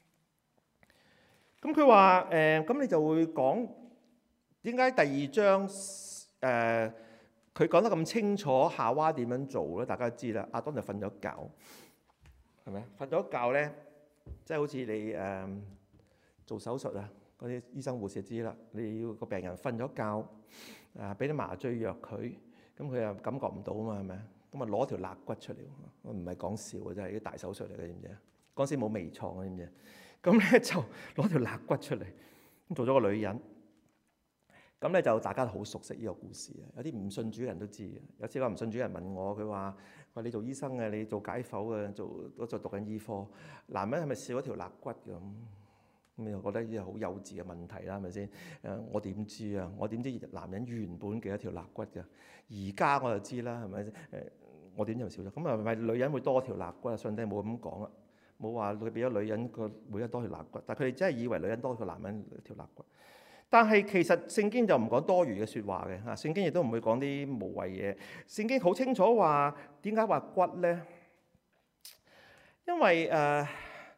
咁佢話誒，咁、呃、你就會講點解第二章誒？呃佢講得咁清楚，夏娃點樣做咧？大家都知啦。亞當就瞓咗覺，係咪？瞓咗覺咧，即係好似你誒、呃、做手術啊，嗰啲醫生護士就知啦。你要個病人瞓咗覺，啊俾啲麻醉藥佢，咁佢又感覺唔到啊嘛，係咪？咁啊攞條肋骨出嚟，我唔係講笑嘅，真係啲大手術嚟嘅，知唔知啊？嗰陣時冇微創啊，知唔知啊？咁咧就攞條肋骨出嚟，咁做咗個女人。咁咧就大家都好熟悉呢個故事啊！有啲唔信主嘅人都知嘅。有次個唔信主人問我，佢話：話你做醫生嘅，你做解剖嘅，做我就讀緊醫科，男人係咪少咗條肋骨咁？咁你又覺得呢啲係好幼稚嘅問題啦，係咪先？誒，我點知啊？我點知男人原本幾多條肋骨㗎？而家我就知啦，係咪先？誒，我點知又少咗？咁啊，係咪女人會多條肋骨啊？上帝冇咁講啊，冇話佢俾咗女人個每一多條肋骨，但係佢哋真係以為女人多過男人條肋骨。但係其實聖經就唔講多餘嘅説話嘅嚇，聖經亦都唔會講啲無謂嘢。聖經好清楚話點解話骨咧？因為誒、呃，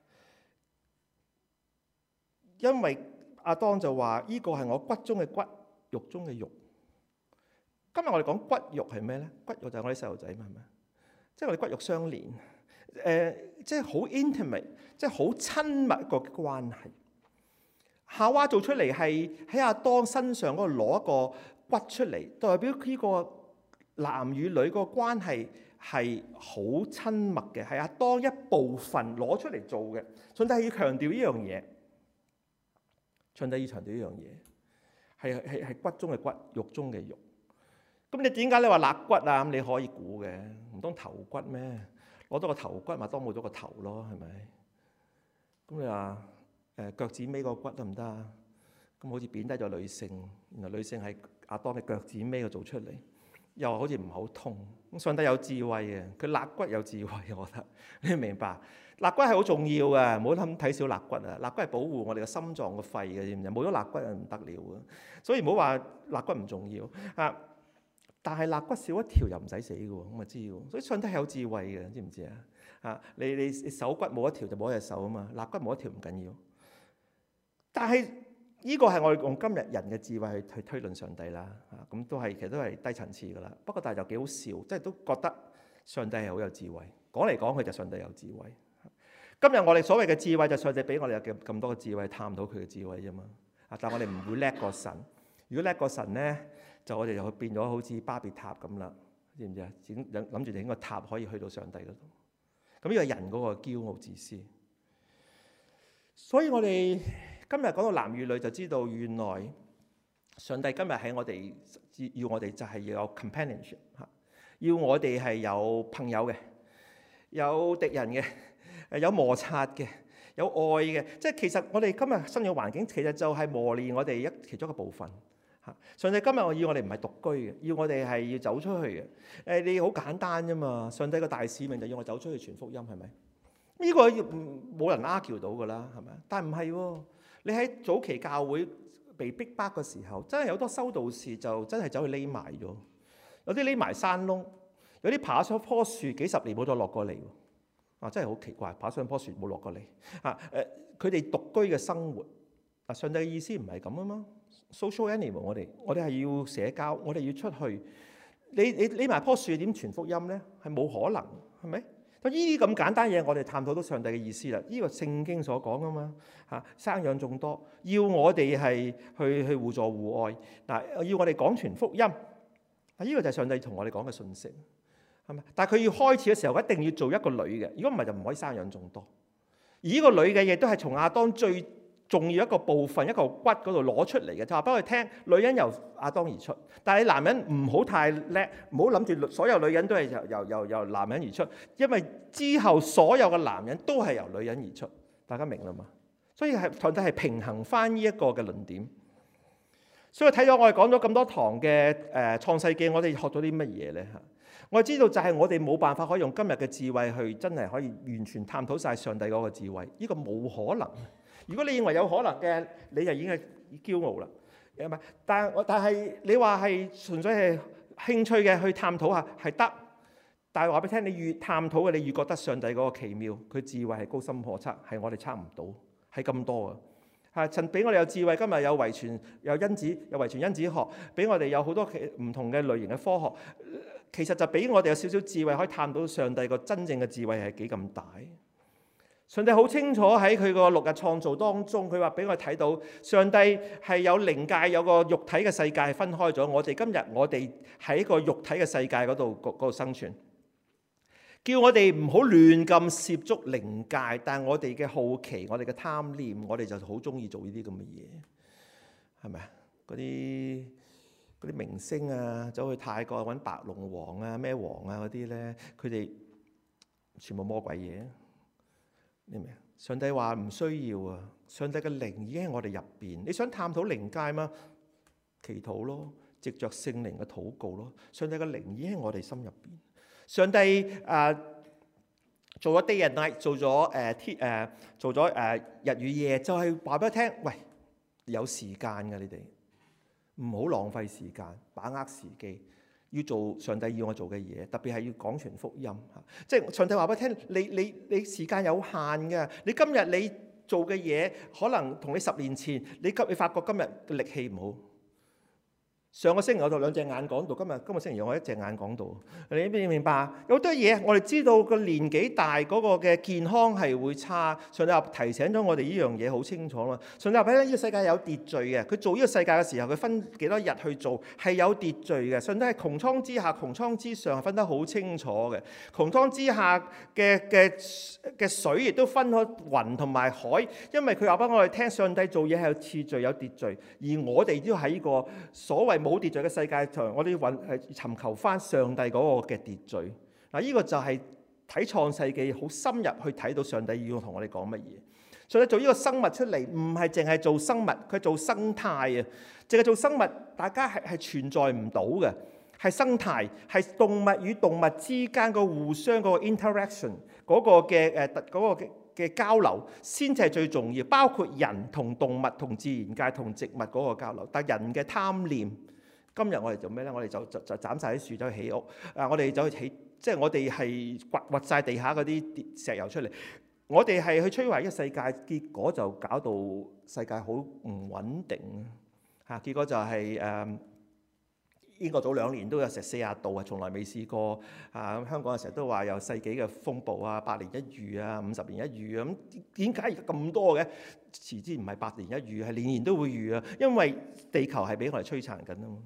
因為亞當就話呢個係我骨中嘅骨，肉中嘅肉。今日我哋講骨肉係咩咧？骨肉就係我啲細路仔嘛，係咪？即係我哋骨肉相連，誒、呃，即係好 intimate，即係好親密一個關係。夏娃做出嚟係喺亞當身上嗰度攞一個骨出嚟，代表呢個男與女嗰個關係係好親密嘅，係亞當一部分攞出嚟做嘅。上帝係要強調呢樣嘢，上帝要強調呢樣嘢，係係係骨中嘅骨，肉中嘅肉。咁你點解你話肋骨啊？咁你可以估嘅，唔通頭骨咩？攞到個頭骨咪當冇咗個頭咯，係咪？咁你話？誒腳趾尾個骨得唔得啊？咁好似貶低咗女性，原來女性係亞當嘅腳趾尾度做出嚟，又好似唔係好通。咁上帝有智慧嘅，佢肋骨有智慧，我覺得你明白？肋骨係好重要嘅，唔好諗睇小肋骨啊！肋骨係保護我哋嘅心臟個肺嘅，知唔知？冇咗肋骨就唔得了嘅，所以唔好話肋骨唔重要啊！但係肋骨少一條又唔使死嘅喎，咁啊知喎。所以上帝係有智慧嘅，知唔知啊？啊，你你手骨冇一條就冇一隻手啊嘛，肋骨冇一條唔緊要。但係呢個係我哋用今日人嘅智慧去去推論上帝啦，啊咁都係其實都係低層次噶啦。不過但係就幾好笑，即係都覺得上帝係好有智慧。講嚟講去就上帝有智慧。今日我哋所謂嘅智慧就上帝俾我哋有咁多嘅智慧，探到佢嘅智慧啫嘛。啊，但係我哋唔會叻過神。如果叻過神咧，就我哋就會變咗好似巴別塔咁啦，知唔知啊？整諗住整個塔可以去到上帝嗰度。咁呢個係人嗰個驕傲自私。所以我哋今日講到男與女，就知道原來上帝今日喺我哋要我哋就係要有 companionship 嚇，要我哋係有朋友嘅，有敵人嘅，誒有摩擦嘅，有愛嘅。即係其實我哋今日生活環境其實就係磨練我哋一其中一個部分嚇。上帝今日我要我哋唔係獨居嘅，要我哋係要走出去嘅。誒你好簡單啫嘛，上帝個大使命就要我走出去傳福音係咪？呢個冇人 argue 到㗎啦，係咪？但係唔係喎？你喺早期教會被逼迫嘅時候，真係有好多修道士就真係走去匿埋咗，有啲匿埋山窿，有啲爬上棵樹幾十年冇再落過嚟喎。啊，真係好奇怪，爬上棵樹冇落過嚟。啊誒，佢哋獨居嘅生活，啊上帝嘅意思唔係咁啊嘛。social animal 我哋，我哋係要社交，我哋要出去。你你匿埋棵樹點傳福音咧？係冇可能，係咪？咁呢啲咁簡單嘢，我哋探討到上帝嘅意思啦。呢個聖經所講啊嘛，嚇生養眾多，要我哋係去去互助互愛嗱，要我哋講傳福音。啊，呢個就係上帝同我哋講嘅信息，係咪？但係佢要開始嘅時候，一定要做一個女嘅，如果唔係就唔可以生養眾多。而呢個女嘅嘢都係從亞當最重要一個部分一個骨嗰度攞出嚟嘅，就話俾佢聽，女人由亞當而出，但係你男人唔好太叻，唔好諗住所有女人都係由由由由男人而出，因為之後所有嘅男人都係由女人而出，大家明啦嘛？所以係上帝係平衡翻呢一個嘅論點。所以睇咗我哋講咗咁多堂嘅誒創世記，我哋學咗啲乜嘢咧嚇？我知道就係我哋冇辦法可以用今日嘅智慧去真係可以完全探討晒上帝嗰個智慧，呢個冇可能。如果你認為有可能嘅，你就已經係驕傲啦，係咪？但係我但係你話係純粹係興趣嘅去探討下係得，但係話俾你聽，你越探討嘅，你越覺得上帝嗰個奇妙，佢智慧係高深可測，係我哋測唔到，係咁多啊！係神俾我哋有智慧，今日有遺傳，有因子，有遺傳因子學，俾我哋有好多唔同嘅類型嘅科學，其實就俾我哋有少少智慧，可以探到上帝個真正嘅智慧係幾咁大。上帝好清楚喺佢個六日創造當中，佢話俾我睇到上帝係有靈界，有個肉體嘅世界分開咗。我哋今日我哋喺個肉體嘅世界嗰度嗰度生存，叫我哋唔好亂咁涉足靈界。但係我哋嘅好奇，我哋嘅貪念，我哋就好中意做呢啲咁嘅嘢，係咪啊？嗰啲嗰啲明星啊，走去泰國揾白龍王啊、咩王啊嗰啲咧，佢哋全部魔鬼嘢。你明唔明？上帝話唔需要啊！上帝嘅靈已經喺我哋入邊。你想探討靈界嗎？祈禱咯，藉着聖靈嘅禱告咯。上帝嘅靈已經喺我哋心入邊。上帝誒、呃、做咗 day and night， 做咗誒天誒做咗誒、呃、日與夜，就係話俾佢聽：喂，有時間㗎，你哋唔好浪費時間，把握時機。要做上帝要我做嘅嘢，特別係要講傳福音嚇。即係上帝話俾我聽，你你你時間有限嘅。你今日你做嘅嘢，可能同你十年前你今你發覺今日嘅力氣唔好。上個星期我就兩隻眼講道，今日今個星期我一隻眼講道。你明唔明白？有好多嘢我哋知道個年紀大嗰個嘅健康係會差。上帝話提醒咗我哋呢樣嘢好清楚嘛。上帝話咧，呢個世界有秩序嘅。佢做呢個世界嘅時候，佢分幾多日去做係有秩序嘅。上帝係穹蒼之下、穹蒼之上分得好清楚嘅。穹蒼之下嘅嘅嘅水亦都分開雲同埋海，因為佢話俾我哋聽，上帝做嘢係有次序、有秩序，而我哋都喺呢個所謂冇秩序嘅世界上，我哋揾係尋求翻上帝嗰個嘅秩序。嗱，呢個就係睇創世記好深入去睇到上帝要同我哋講乜嘢。上帝做呢個生物出嚟，唔係淨係做生物，佢做生態啊！淨係做生物，大家係係存在唔到嘅，係生態，係動物與動物之間個互相嗰個 interaction 嗰個嘅誒嗰個嘅嘅交流先至係最重要，包括人同動物同自然界同植物嗰個交流。但人嘅貪念。今日我哋做咩咧？我哋就就就斬晒啲樹走去起屋。啊，我哋走去起，即係我哋係掘掘曬地下嗰啲石油出嚟。我哋係去摧毀一個世界，結果就搞到世界好唔穩定嚇。結果就係誒英國早兩年都有成四十度啊，從來未試過啊。香港成日都話有世紀嘅風暴啊，百年一遇啊，五十年一遇啊。咁點解而家咁多嘅？遲之唔係百年一遇，係年年都會遇啊。因為地球係俾我哋摧殘緊啊嘛。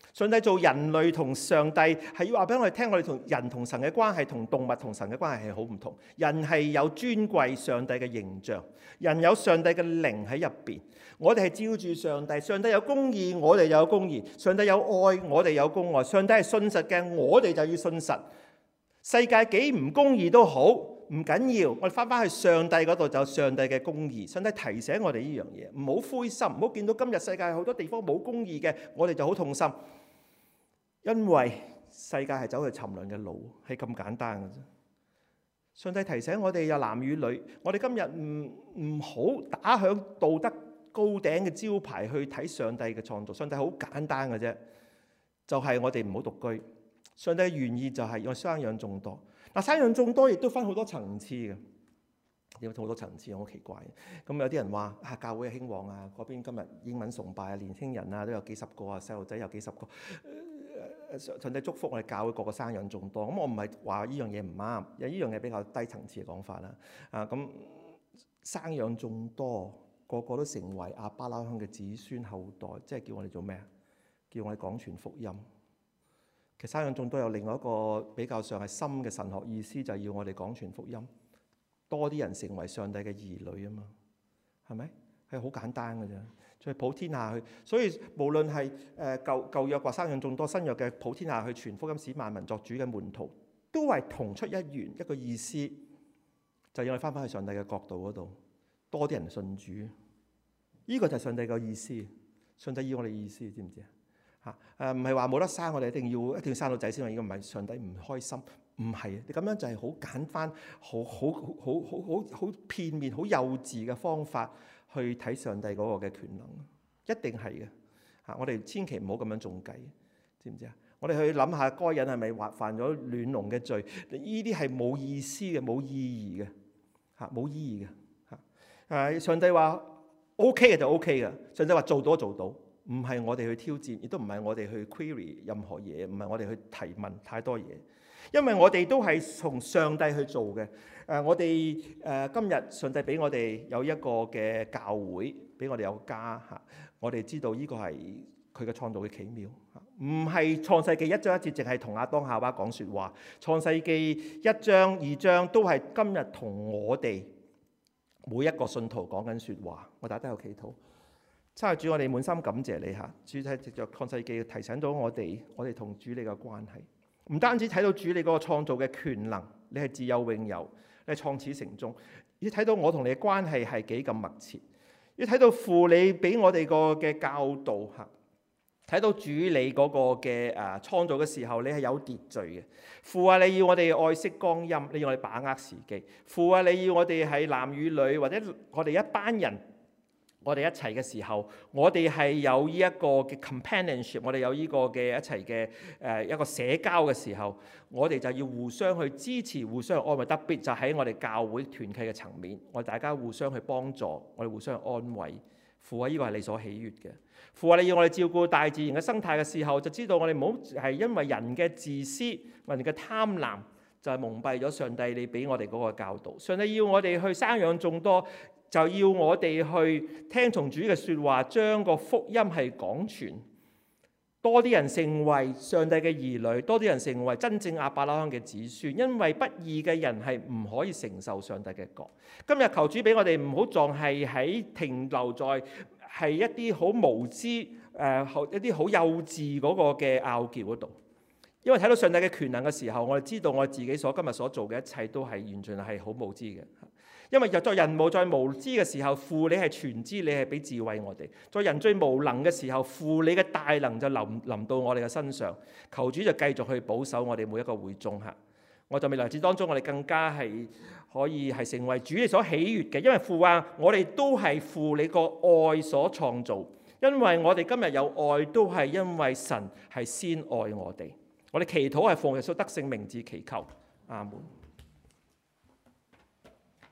上帝做人類同上帝係要話俾我哋聽，我哋同人同神嘅關係同動物同神嘅關係係好唔同。人係有尊貴上帝嘅形象，人有上帝嘅靈喺入邊。我哋係照住上帝，上帝有公義，我哋有公義；上帝有愛，我哋有公愛。上帝係信實嘅，我哋就要信實。世界幾唔公義都好，唔緊要，我哋翻返去上帝嗰度就上帝嘅公義。上帝提醒我哋呢樣嘢，唔好灰心，唔好見到今日世界好多地方冇公義嘅，我哋就好痛心。因為世界係走去沉淪嘅路，係咁簡單嘅啫。上帝提醒我哋有男與女，我哋今日唔唔好打響道德高頂嘅招牌去睇上帝嘅創造。上帝好簡單嘅啫，就係我哋唔好獨居。上帝嘅原意就係要生養眾多。嗱，生養眾多亦都分好多層次嘅，有好多層次，好奇怪。咁有啲人話啊，教會興旺啊，嗰邊今日英文崇拜啊，年輕人啊都有幾十個啊，細路仔有幾十個。上帝祝福我哋教會個個生養眾多。咁我唔係話呢樣嘢唔啱，有呢樣嘢比較低層次嘅講法啦。啊，咁生養眾多，個個都成為亞伯拉罕嘅子孫後代，即係叫我哋做咩啊？叫我哋廣傳福音。其實生養眾多有另外一個比較上係深嘅神學意思，就係要我哋廣傳福音，多啲人成為上帝嘅兒女啊嘛，係咪？係好簡單嘅啫。再普天下去，所以無論係誒舊舊約或生養眾多，新約嘅普天下去傳福音，使萬民作主嘅門徒，都係同出一源一個意思，就要我哋翻返去上帝嘅角度嗰度，多啲人信主。呢個就係上帝嘅意思，上帝要我哋意思，知唔知啊？嚇誒唔係話冇得生，我哋一定要一定要生到仔先，呢個唔係上帝唔開心，唔係你咁樣就係好簡單、好好好好好好片面、好幼稚嘅方法。去睇上帝嗰個嘅權能，一定係嘅嚇。我哋千祈唔好咁樣中計，知唔知啊？我哋去諗下，該人係咪犯犯咗亂倫嘅罪？呢啲係冇意思嘅，冇意義嘅嚇，冇意義嘅嚇。誒，上帝話 O K 嘅就 O K 嘅，上帝話做到就做到，唔係我哋去挑戰，亦都唔係我哋去 query 任何嘢，唔係我哋去提問太多嘢，因為我哋都係從上帝去做嘅。誒，我哋誒今日上帝俾我哋有一個嘅教會，俾我哋有家嚇。我哋知道呢個係佢嘅創造嘅奇妙，唔係創世記一章一節淨係同亞當夏娃講説話。創世記一章二章都係今日同我哋每一個信徒講緊説話。我大家都有祈禱，親愛主，我哋滿心感謝你嚇。主喺藉著創世記提醒到我哋，我哋同主你嘅關係，唔單止睇到主你嗰個創造嘅權能，你係自有永有。喺創始成終，要睇到我同你嘅關係係幾咁密切，要睇到父你俾我哋個嘅教導嚇，睇到主你嗰個嘅誒創造嘅時候，你係有秩序嘅。父啊，你要我哋愛惜光陰，你要我哋把握時機。父啊，你要我哋係男與女，或者我哋一班人，我哋一齊嘅時候，我哋係有呢一個嘅 companionship， 我哋有呢個嘅一齊嘅誒一個社交嘅時候，我哋就要互相去支持，互相去安慰。特別就喺我哋教會團契嘅層面，我哋大家互相去幫助，我哋互相去安慰。父啊，呢個係你所喜悅嘅。父啊，你要我哋照顧大自然嘅生態嘅時候，就知道我哋唔好係因為人嘅自私、人嘅貪婪，就係蒙蔽咗上帝你俾我哋嗰個教導。上帝要我哋去生養眾多，就要我哋去聽從主嘅説話，將個福音係廣傳，多啲人成為上帝嘅兒女，多啲人成為真正亞伯拉罕嘅子孫。因為不義嘅人係唔可以承受上帝嘅國。今日求主俾我哋唔好撞係喺停留在係一啲好無知誒、呃、一啲好幼稚嗰個嘅拗撬嗰度。因為睇到上帝嘅權能嘅時候，我哋知道我哋自己所今日所做嘅一切都係完全係好無知嘅。因為在人無在無知嘅時候，父你係全知，你係俾智慧我哋。在人最無能嘅時候，父你嘅大能就臨臨到我哋嘅身上。求主就繼續去保守我哋每一個會眾嚇。我在未來日子當中，我哋更加係可以係成為主你所喜悅嘅。因為父話我哋都係父你個愛所創造。因為我哋今日有愛，都係因為神係先愛我哋。我哋祈禱係奉耶穌得勝名字祈求，阿門。